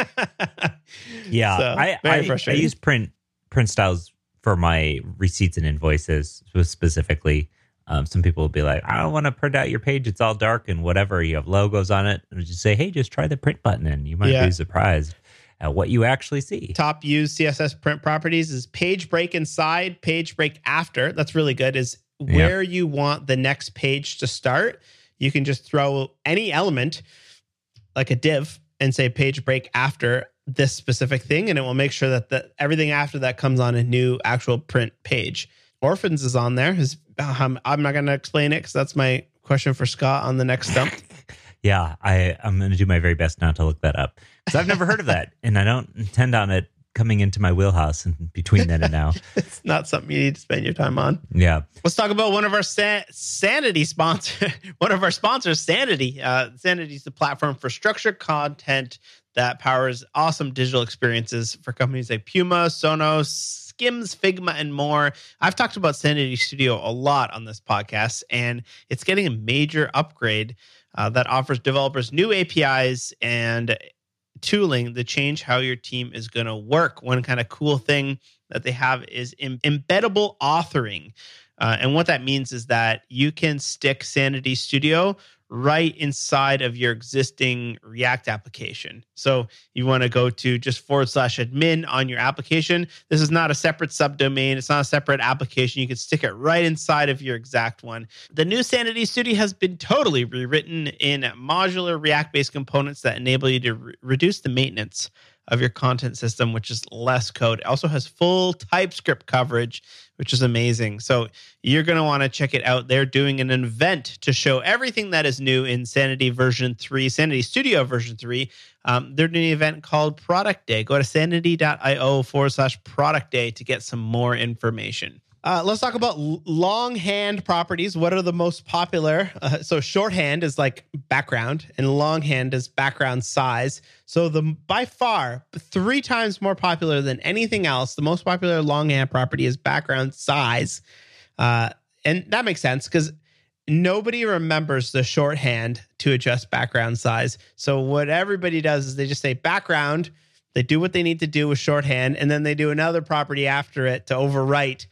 Yeah. So, I, very I, frustrating. I use print print styles for my receipts and invoices specifically. Um, some people will be like, I don't want to print out your page. It's all dark and whatever. You have logos on it. And just say, hey, just try the print button and you might yeah. be surprised at what you actually see. Top used C S S print properties is page break inside, page break after. That's really good. Is where yep. you want the next page to start. You can just throw any element like a div and say page break after this specific thing, and it will make sure that the, everything after that comes on a new actual print page. Orphans is on there. Is um, I'm not going to explain it because that's my question for Scott on the next stump. Yeah, I, I'm going to do my very best not to look that up because I've never heard of that, and I don't intend on it coming into my wheelhouse in between then and now. It's not something you need to spend your time on. Yeah. Let's talk about one of our sa- Sanity sponsors. One of our sponsors, Sanity. Uh, Sanity is the platform for structured content that powers awesome digital experiences for companies like Puma, Sonos, Skims, Figma, and more. I've talked about Sanity Studio a lot on this podcast, and it's getting a major upgrade uh, that offers developers new A P Is and tooling to change how your team is going to work. One kind of cool thing that they have is em- embeddable authoring. Uh, and what that means is that you can stick Sanity Studio right inside of your existing React application. So you want to go to just forward slash admin on your application. This is not a separate subdomain. It's not a separate application. You can stick it right inside of your exact one. The new Sanity Studio has been totally rewritten in modular React-based components that enable you to re- reduce the maintenance of your content system, which is less code. It also has full TypeScript coverage, which is amazing. So you're going to want to check it out. They're doing an event to show everything that is new in Sanity version three, Sanity Studio version three. Um, they're doing an event called Product Day. Go to sanity.io forward slash product day to get some more information. Uh, let's talk about longhand properties. What are the most popular? Uh, so shorthand is like background, and longhand is background size. So the by far three times more popular than anything else, the most popular longhand property is background size, uh, and that makes sense because nobody remembers the shorthand to adjust background size. So what everybody does is they just say background. They do what they need to do with shorthand, and then they do another property after it to overwrite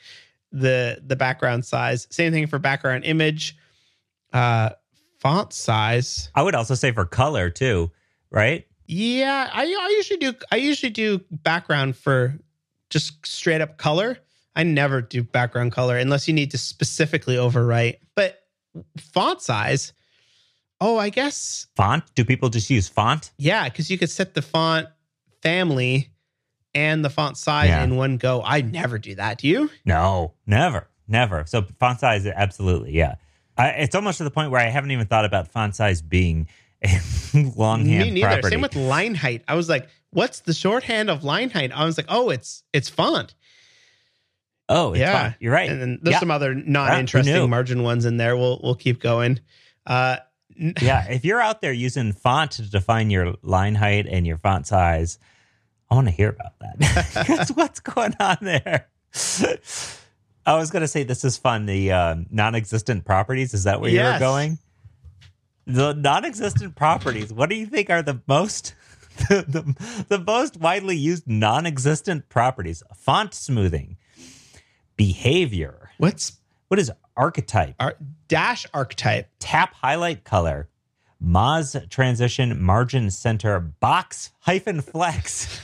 the the background size. Same thing for background image, uh, font size. I would also say for color too, right? Yeah, I I usually do I usually do background for just straight up color. I never do background color unless you need to specifically overwrite. But font size, oh, I guess font. Do people just use font? Yeah, because you could set the font family and the font size yeah. in one go. I never do that. Do you? No, never, never. So font size, absolutely, yeah. I, it's almost to the point where I haven't even thought about font size being a longhand Me neither. property. Same with line height. I was like, what's the shorthand of line height? I was like, oh, it's it's font. Oh, it's yeah. font. You're right. And then there's yeah. some other non-interesting yeah, margin ones in there. We'll we'll keep going. Uh, yeah, if you're out there using font to define your line height and your font size, I want to hear about that. That's what's going on there. I was going to say this is fun. The um, non-existent properties. Is that where yes. you were going? The non-existent properties. What do you think are the most the, the, the most widely used non-existent properties? Font smoothing, behavior. What's what is archetype? Ar- dash archetype. Tap highlight color. Moz transition, margin center, box hyphen flex.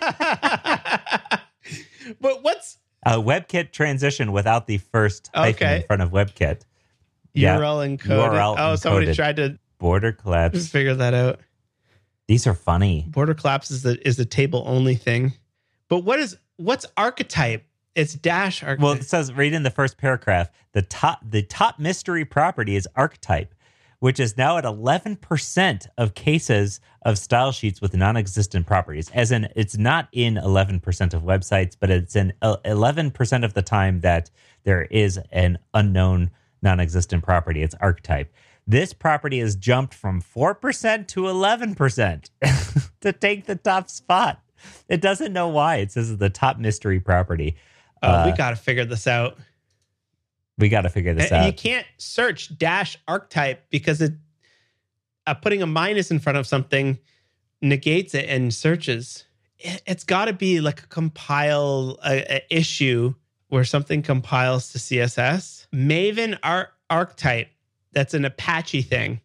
But what's a WebKit transition without the first hyphen okay. in front of WebKit? U R L yeah. encoded. U R L oh, encoded. Somebody tried to border collapse. Figure that out. These are funny. Border collapse is the is the table only thing. But what is what's archetype? It's dash archetype. Well, it says right in the first paragraph, the top the top mystery property is archetype, which is now at eleven percent of cases of style sheets with non-existent properties. As in, it's not in eleven percent of websites, but it's in eleven percent of the time that there is an unknown non-existent property. It's archetype. This property has jumped from four percent to eleven percent to take the top spot. It doesn't know why. It says it's the top mystery property. Oh, uh, we got to figure this out. We got to figure this and out. You can't search dash archetype because it uh, putting a minus in front of something negates it and searches. It, it's got to be like a compile a, a issue where something compiles to C S S. Maven Ar- archetype. That's an Apache thing.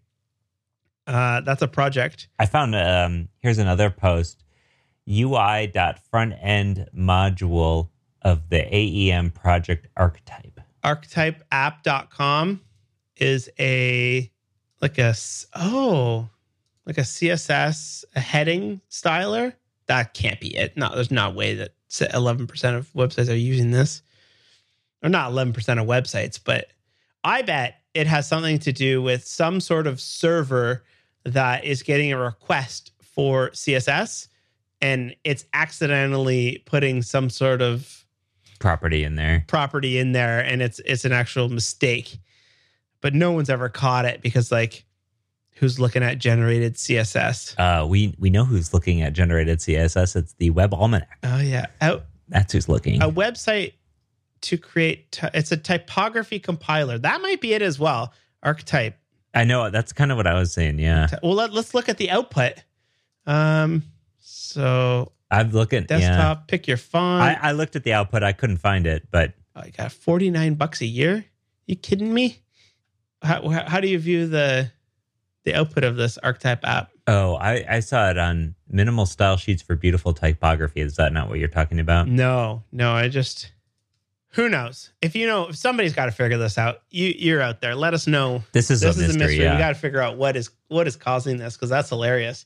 Uh, that's a project. I found, um, here's another post, U I.frontend module of the A E M project archetype. archetype app dot com is a, like a, oh, like a C S S, a heading styler. That can't be it. No, there's no way that eleven percent of websites are using this. Or not eleven percent of websites, but I bet it has something to do with some sort of server that is getting a request for C S S, and it's accidentally putting some sort of property in there. Property in there, and it's it's an actual mistake. But no one's ever caught it because, like, who's looking at generated C S S? Uh, we we know who's looking at generated C S S. It's the Web Almanac. Oh yeah, a, that's who's looking. A website to create, t- it's a typography compiler. That might be it as well. Archetype. I know, that's kind of what I was saying, yeah. Well, let, let's look at the output. Um, so I'm looking, desktop, yeah. pick your font. I, I looked at the output. I couldn't find it, but. Oh, you got forty-nine bucks a year? You kidding me? How, how do you view the the output of this archetype app? Oh, I, I saw it on minimal style sheets for beautiful typography. Is that not what you're talking about? No, no, I just... Who knows? If you know, if somebody's got to figure this out, you, you're out there. Let us know. This is, this a, is mystery, a mystery. Yeah. We got to figure out what is what is causing this, because that's hilarious.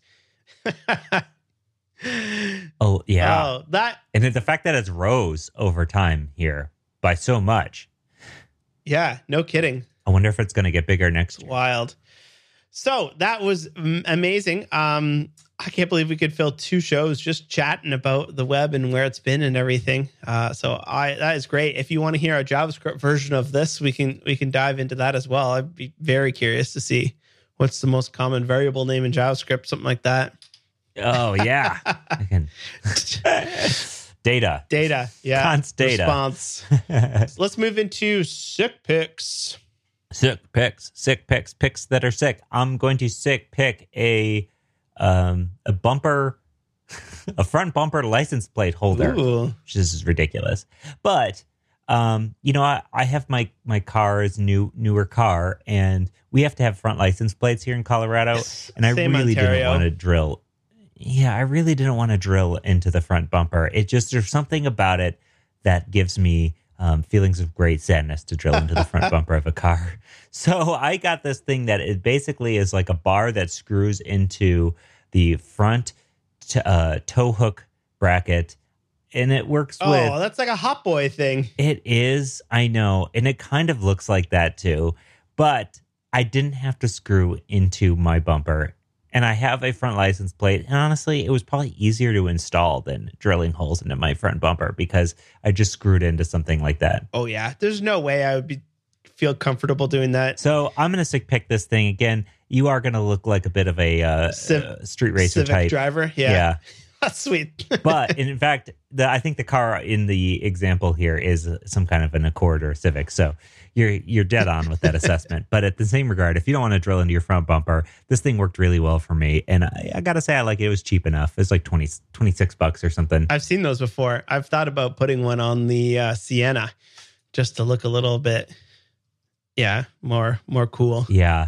oh yeah. Oh, that and the fact that it's rose over time here by so much. Yeah, no kidding. I wonder if it's going to get bigger next year. Wild. So that was amazing. Um, I can't believe we could fill two shows just chatting about the web and where it's been and everything. Uh, so I that is great. If you want to hear a JavaScript version of this, we can we can dive into that as well. I'd be very curious to see what's the most common variable name in JavaScript, something like that. Oh yeah, I can. Data, data, yeah, const data response. So let's move into sick picks. Sick picks, sick picks, picks that are sick. I'm going to sick pick a um, a bumper, a front bumper license plate holder, Ooh. which is ridiculous. But um, you know, I, I have my my car's new newer car, and we have to have front license plates here in Colorado, and I Same really Ontario. didn't want to drill. Yeah, I really didn't want to drill into the front bumper. It just there's something about it that gives me Um, feelings of great sadness to drill into the front bumper of a car. So I got this thing that it basically is like a bar that screws into the front t- uh, tow hook bracket, and it works oh, with... Oh, that's like a Hot Boy thing. It is, I know, and it kind of looks like that too, but I didn't have to screw into my bumper. And I have a front license plate. And honestly, it was probably easier to install than drilling holes into my front bumper because I just screwed into something like that. Oh, yeah. There's no way I would be feel comfortable doing that. So I'm going to stick pick this thing. Again, you are going to look like a bit of a uh, Civ- uh, street racer Civic type. driver. Yeah. Yeah. That's sweet. But in fact, the, I think the car in the example here is some kind of an Accord or a Civic. So you're you're dead on with that assessment. But at the same regard, if you don't want to drill into your front bumper, this thing worked really well for me. And I, I got to say, I like it. It was cheap enough. It's like twenty, twenty-six bucks or something. I've seen those before. I've thought about putting one on the uh, Sienna just to look a little bit, yeah, more more cool. Yeah.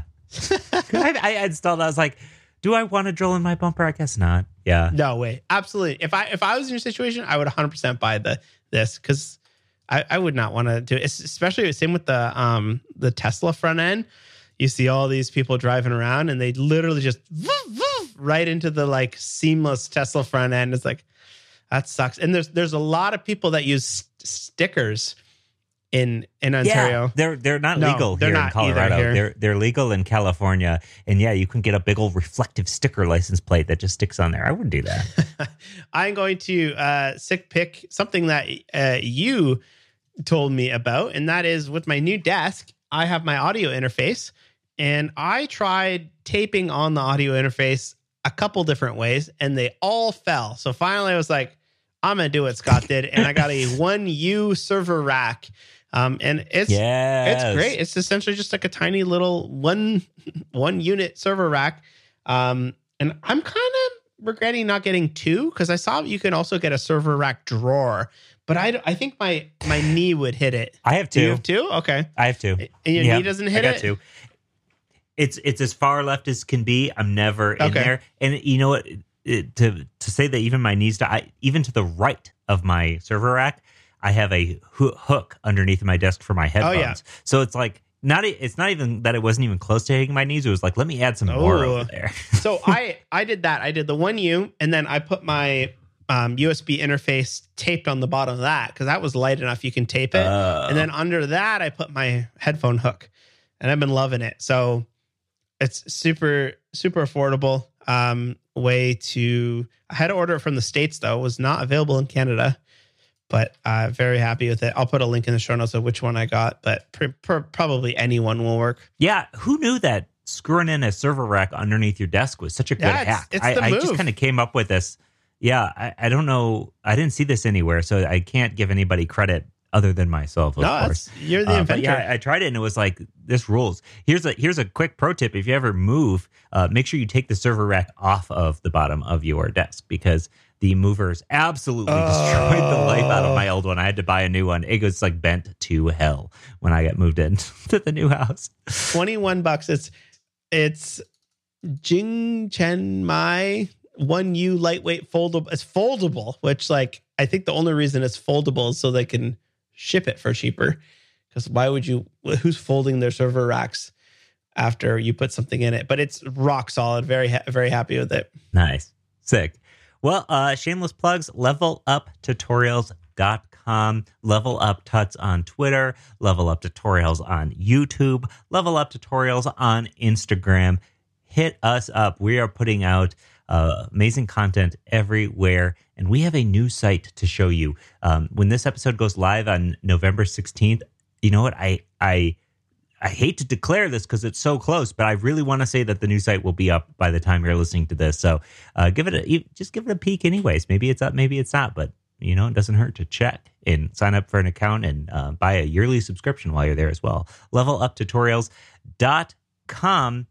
I, I installed, I was like, do I want to drill in my bumper? I guess not. Yeah. No way. Absolutely. If I if I was in your situation, I would one hundred percent buy the this because I, I would not want to do it. It's especially the same with the um the Tesla front end. You see all these people driving around and they literally just woof, woof, right into the like seamless Tesla front end. It's like that sucks. And there's there's a lot of people that use st- stickers in in Ontario. Yeah, they're they're not No, legal they're here not in Colorado. either here. They're they're legal in California, and yeah, you can get a big old reflective sticker license plate that just sticks on there. I wouldn't do that. I'm going to uh, sick pick something that uh, you told me about, and that is with my new desk, I have my audio interface, and I tried taping on the audio interface a couple different ways, and they all fell. So finally, I was like, I'm going to do what Scott did, and I got a one U server rack. Um, and it's Yes. it's great. It's essentially just like a tiny little one one unit server rack. Um, and I'm kind of regretting not getting two because I saw you can also get a server rack drawer. But I, I think my my knee would hit it. I have Do you two. have two? Okay. I have two. And your Yeah, knee doesn't hit I got it? two. It's it's as far left as can be. I'm never in Okay. there. And you know what? It, to to say that even my knees, I, even to the right of my server rack, I have a ho- hook underneath my desk for my headphones. Oh, yeah. So it's like not. e- It's not even that it wasn't even close to hitting my knees. It was like, let me add some more Oh. over there. So I I did that. I did the one U, and then I put my um, U S B interface taped on the bottom of that because that was light enough you can tape it. Oh. And then under that, I put my headphone hook, and I've been loving it. So it's super super affordable um, way to. I had to order it from the States though. It was not available in Canada, but uh, very happy with it. I'll put a link in the show notes of which one I got, but pr- pr- probably anyone will work. Yeah, who knew that screwing in a server rack underneath your desk was such a good Yeah, it's- hack? it's I, the I just move. kind of came up with this. Yeah, I, I don't know. I didn't see this anywhere, so I can't give anybody credit other than myself, of No, course. it's, you're the Uh, but inventor. yeah, I, I tried it and it was like, this rules. Here's a here's a quick pro tip. If you ever move, uh, make sure you take the server rack off of the bottom of your desk because the movers absolutely destroyed the life out of my old one. I had to buy a new one. It was like bent to hell when I got moved into the new house. twenty-one bucks. It's it's Jing Chen Mai one U lightweight foldable. It's foldable, which like I think the only reason it's foldable is so they can ship it for cheaper. Because why would you? Who's folding their server racks after you put something in it? But it's rock solid. Very ha- very happy with it. Nice. Sick. Well, uh, shameless plugs, level up tutorials dot com, Level Up Tuts on Twitter, Level Up Tutorials on YouTube, Level Up Tutorials on Instagram. Hit us up. We are putting out uh, amazing content everywhere, and we have a new site to show you. Um, when this episode goes live on November sixteenth, you know what? I I I hate to declare this because it's so close, but I really want to say that the new site will be up by the time you're listening to this. So uh, give it a you- just give it a peek, anyways. Maybe it's up, maybe it's not, but you know it doesn't hurt to check and sign up for an account and uh, buy a yearly subscription while you're there as well. level up tutorials dot com,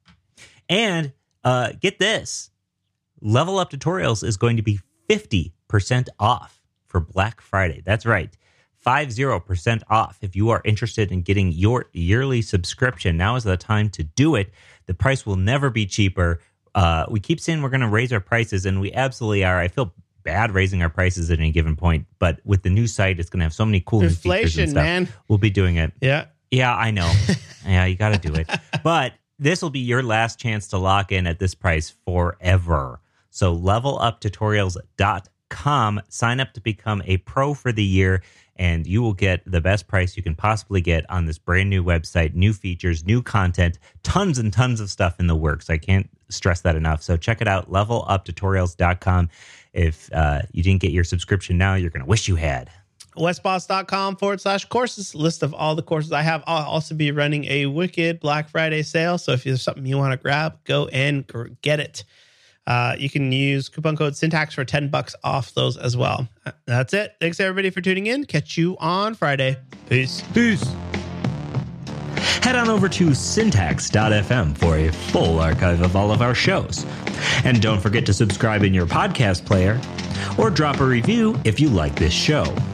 and uh, get this: Level Up Tutorials is going to be fifty percent off for Black Friday. That's right. fifty percent off. If you are interested in getting your yearly subscription, now is the time to do it. The price will never be cheaper. Uh, we keep saying we're going to raise our prices, and we absolutely are. I feel bad raising our prices at any given point, but with the new site, it's going to have so many cool new features and Inflation, stuff. man. We'll be doing it. Yeah. Yeah, I know. Yeah, you got to do it. But this will be your last chance to lock in at this price forever. So level up tutorials dot com, sign up to become a pro for the year, and you will get the best price you can possibly get on this brand new website, new features, new content, tons and tons of stuff in the works. I can't stress that enough. So check it out, level up tutorials dot com. If uh, you didn't get your subscription now, you're going to wish you had. westboss.com forward slash courses, list of all the courses I have. I'll also be running a wicked Black Friday sale. So if there's something you want to grab, go and gr- get it. Uh, you can use coupon code Syntax for ten bucks off those as well. That's it. Thanks everybody for tuning in. Catch you on Friday. Peace. Peace. Head on over to syntax dot f m for a full archive of all of our shows. And don't forget to subscribe in your podcast player or drop a review if you like this show.